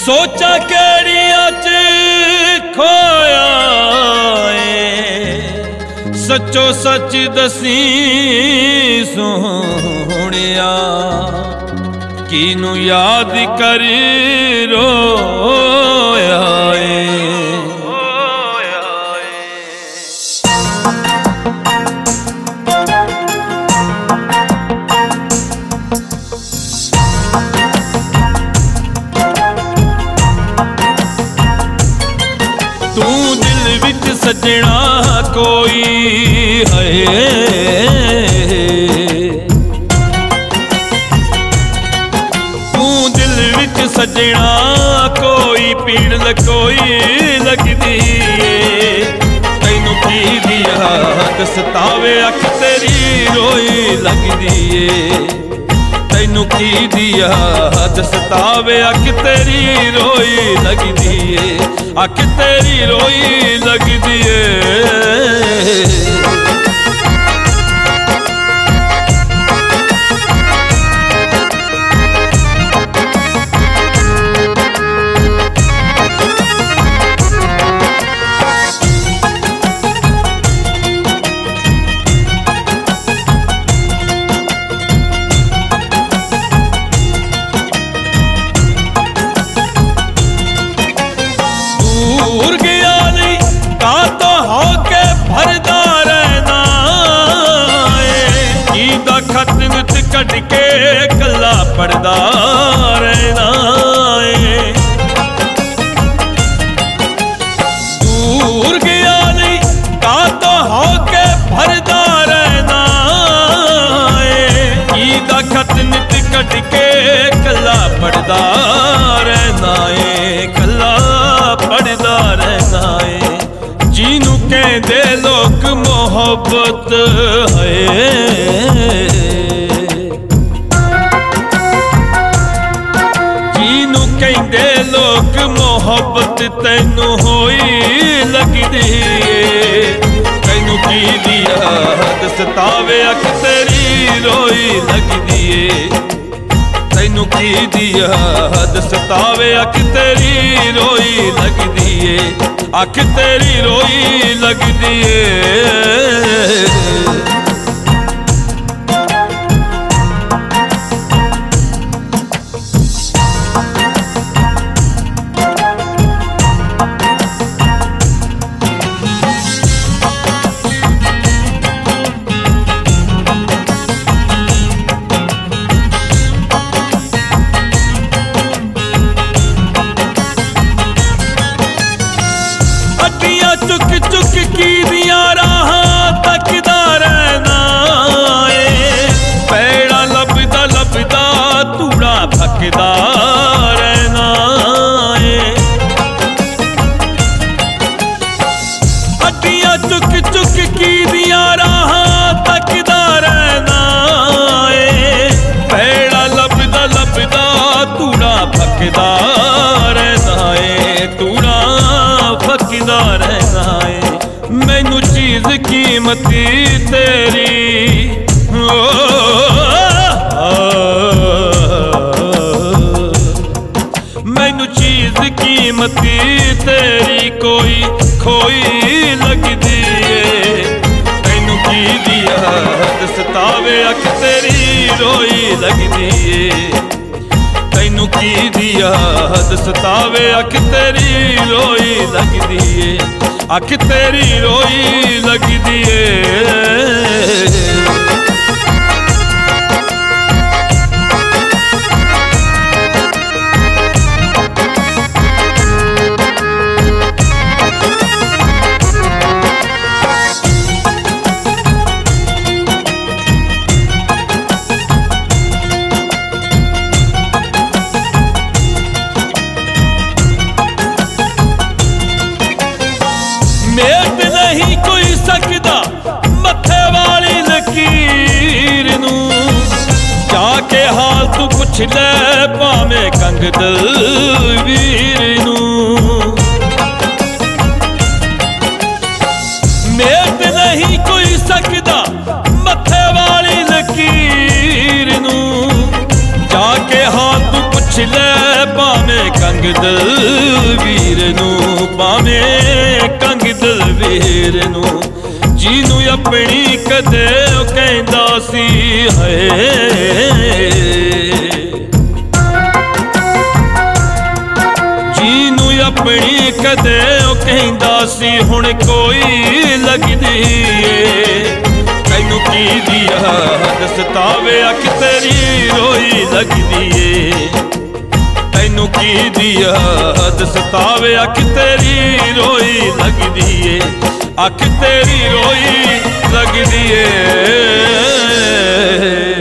सोचा केड़िया च खोया है, सचो सच दसी सोहणिया, कीनू याद कर रोया है। तू दिल विच सजना कोई है, तू दिल विच सजना कोई पीड़ लकोई लगदी है। तैनू की दी याद सतावे अख तेरी रोई लगदी है। तैनू की दी याद सतावे अख तेरी रोई लगदी है। अख तेरी रोई लगदी है। दूर गया नहीं का तो होके भरदा रहना है, ईदा खत विच कट के कला पढ़दा रहना है। दूर गया नहीं का तो होके भरदा रहना है, ईदा खत विच कट के कला पढ़दा रहना है। कला पढ़दा रहना है। जीनू कहंदे लोग मोहब्बत है, जीनू कहंदे लोग मोहब्बत तैनू होई लगदी है। तैनू की दी याद सतावे अख तेरी रोई लगदी है। तैनू की दी याद सतावे अख तेरी रोई लगदी है। अख तेरी रोई लगदी है। चुक चुक की दिया राह तकदा रहना है, पैड़ा लभदा लभदा तूड़ा फकदा रहना है। हड्डियां चुक चुक की दिया राह तकदा रहना है, पैड़ा लभदा लभदा तूड़ा फकदा रहना है। तूड़ा फकदा रहना है। मैनू चीज कीमती तेरी मैनू चीज कीमती तेरी कोई खोई लगदी है। तैनू की दी याद सतावे अख तेरी रोई लगदी है। तैनू की दी याद सतावे अख तेरी रोई लगदी है। अख तेरी रोई लगदी है। मेट नहीं कोई सकदा मथे वाली लकीर नू, जाके हाल तू पुछ ले भावें कंग दलवीर नू। मेट नहीं कोई सकदा मथे वाली लकीर नू, जाके हाल तू पुछ ले ਭਾਵੇਂ ਕੰਗ ਦਲਵੀਰ ਨੂੰ, ਭਾਵੇਂ ਕੰਗ ਦਲਵੀਰ ਨੂੰ। ਜਿਹਨੂੰ ਆਪਣੀ ਕਦੇ ਉਹ ਕਹਿੰਦਾ ਸੀ ਹਾਏ, ਜਿਹਨੂੰ ਆਪਣੀ ਕਦੇ ਉਹ ਕਹਿੰਦਾ ਸੀ ਹੁਣ ਕੋਈ ਲੱਗਦੀ ਏ। ਤੈਨੂੰ ਕੀ ਦੀ ਯਾਦ ਸਤਾਵੇ ਅੱਖ ਤੇਰੀ ਰੋਈ ਲੱਗਦੀ ਏ। ਤੈਨੂੰ ਕੀ ਦੀ ਯਾਦ ਸਤਾਵੇ ਅੱਖ ਤੇਰੀ ਰੋਈ ਲੱਗਦੀ ਏ। ਅੱਖ ਤੇਰੀ ਰੋਈ ਲੱਗਦੀ ਏ।